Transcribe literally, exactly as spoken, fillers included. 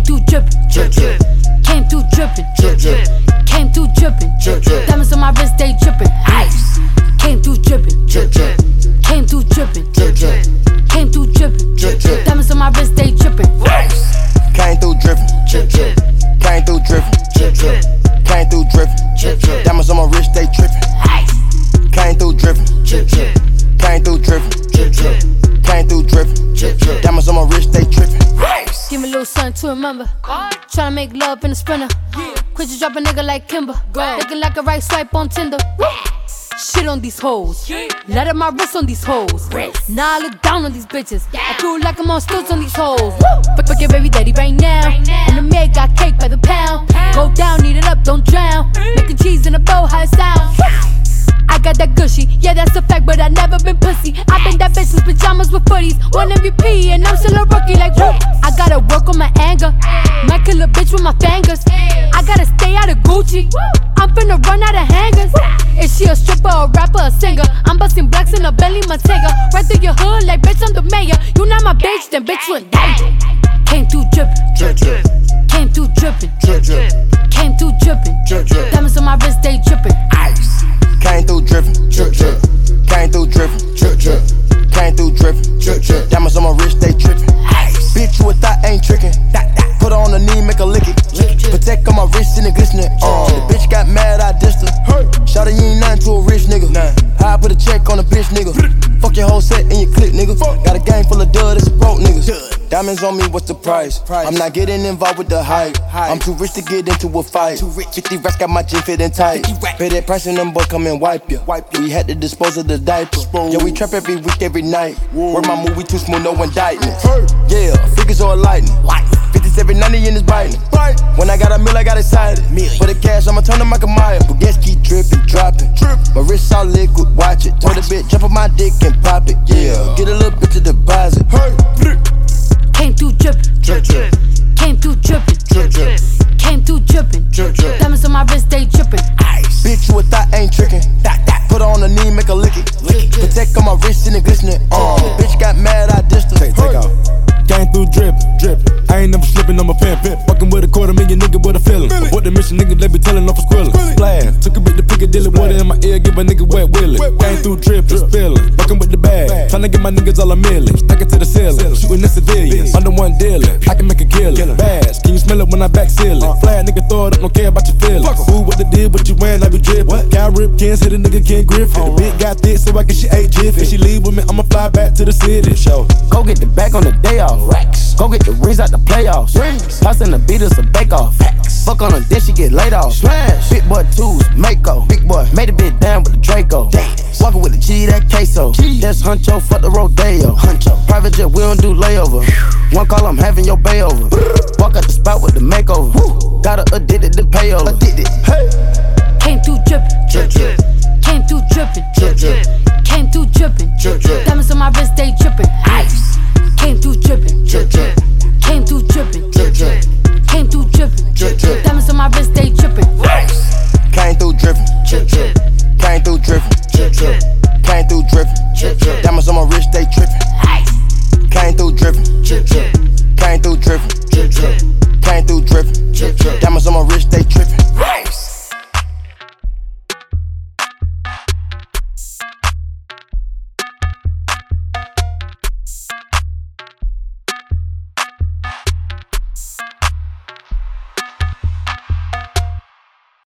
through drippin', drip, drip. Came through drippin', drip, drip. Came through drippin', drip, drip. Diamonds on my wrist, they drippin', ice. Came through drippin', drip, drip. Came through drippin', drip, drip. Came through drippin', drip, drip. Diamonds on my wrist, they drippin', ice. Came through drippin', drip, drip. Came through drippin', drip, drip. Came through drippin', drip, drip. Diamonds on my wrist, they drippin', ice. Came through drippin', drip, drip. Came through drippin', drip, drip. Came through drippin', drip, drip. Diamonds on my wrist, they drippin', ice. Give me a little something to remember. Tryna make love in a sprinter. Quit you drop a nigga like Kimber. Looking like a right swipe on Tinder. Shit on these hoes. Let up my wrist on these hoes. Now I look down on these bitches. I feel like I'm on stilts on these hoes. Fuck, fuck your baby daddy right now. And the maid got cake by the pound. Go down, eat it up, don't drown. Making cheese in a bow, how it sound. I got that gushy, yeah that's a fact, but I never been pussy. I been that bitch since pajamas with footies. One M V P and I'm still a rookie like whoop. I gotta work on my anger. Might kill a bitch with my fingers. I gotta stay out of Gucci. I'm finna run out of hangers. Is she a stripper, a rapper, a singer? I'm busting blacks in a Bentley Montega. Right through your hood like bitch I'm the mayor. You not my bitch, then bitch you a danger. Came through drippin', drip, drip. Came through drippin', drip, drip. Came through drippin', drip, drip. Diamonds on my wrist, they drippin', ice. Came through drippin', drip, drip. Came through drippin', drip, drip. Came through drippin', drip, drip. Diamonds on my wrist, they drippin', ice. Bitch, you a thought ain't trickin'. Put her on the knee, make her lick it. Protect on my wrist and it glistening. Uh, the bitch got mad, I dissed her. Shawty, you ain't nothing to a rich nigga. I put a check on a bitch nigga. Fuck your whole set and your clique nigga. Got a gang full of dud, it's a broke niggas. Diamonds on me, what's the price? I'm not getting involved with the hype. I'm too rich to get into a fight. fifty racks got my jean fitting tight. Pay that price and them boys come and wipe ya. We had to dispose of the diaper. Yeah, we trap every week, every night. Word my movie too smooth, no indictment. Yeah, figures all lightning. fifty-seven ninety in his biting. When I got a meal, I got excited. For the cash, I'ma turn to Michael Myers. Baguettes keep dripping, dropping. My wrist all liquid, watch it. Told the bitch, jump on my dick and pop it. Yeah, get a little bit to deposit. Came through drippin', drip, drip. Came through drippin', drip, drip. Came through drippin', drip, drip. Diamonds on my wrist, they drippin', ice. Bitch, you a thought ain't trickin'. Put her on the knee, make her lick it. Protect on my wrist and it glistening. Uh, bitch got mad, I dissed her. Take, take off. Came through drip, drip. I ain't never slippin', I'm a pimp. Fuckin' with a quarter million nigga with a feeling. What the mission nigga, they be tellin' off a squillin'. Splash, took a bit to Piccadilly, water in my ear, give a nigga wet willy. Came through drip, just spillin'. Fuckin' with the bag, tryna get my niggas all a million. Stack it to the ceiling, shootin' the civilians. Under one dealer, I can make a killer. Bass, can you smell it when I back seal it? Flat nigga throw it up, don't care about your feelings. Who what the deal, what you wearin', I be drippin'. Cow rip, can't hit a nigga, can't grip it. The bitch got thick, so I get she ate jiffy. If she leave with me, I'ma fly back to the city. Show. Go get the bag on the day off. Racks. Go get the rings out the playoffs. Rings. Passing the beaters a bake off. Facts. Fuck on her, then she get laid off. Smash. Big boy twos, Mako. Big boy made a bit down with the Draco. Dance. Walking with the G, that queso. G. That's Huncho, fuck the Rodeo. Huncho. Private jet, we don't do layover. One call, I'm having your bay over. Walk out the spot with the makeover. Woo. Got her addicted to payola. Addicted. Hey. Came through drippin', drip, drip. Came through drippin', drip, drip. Came through drippin', drip, drip. Diamonds on my wrist, they drippin', ice. Came through drippin', drip, drip. Came through drippin', drip, drip. Came through drippin', drip, drip. Diamonds on my wrist, they drippin', ice. Came through drippin', drip, drip. Came through drippin', drip, drip. Came through drippin', drip, drip. Diamonds on my wrist, they drippin', ice. Came through drippin', drip, drip. Came through drippin', drip, drip. Came through drippin', drip, drip. Diamonds on my wrist, they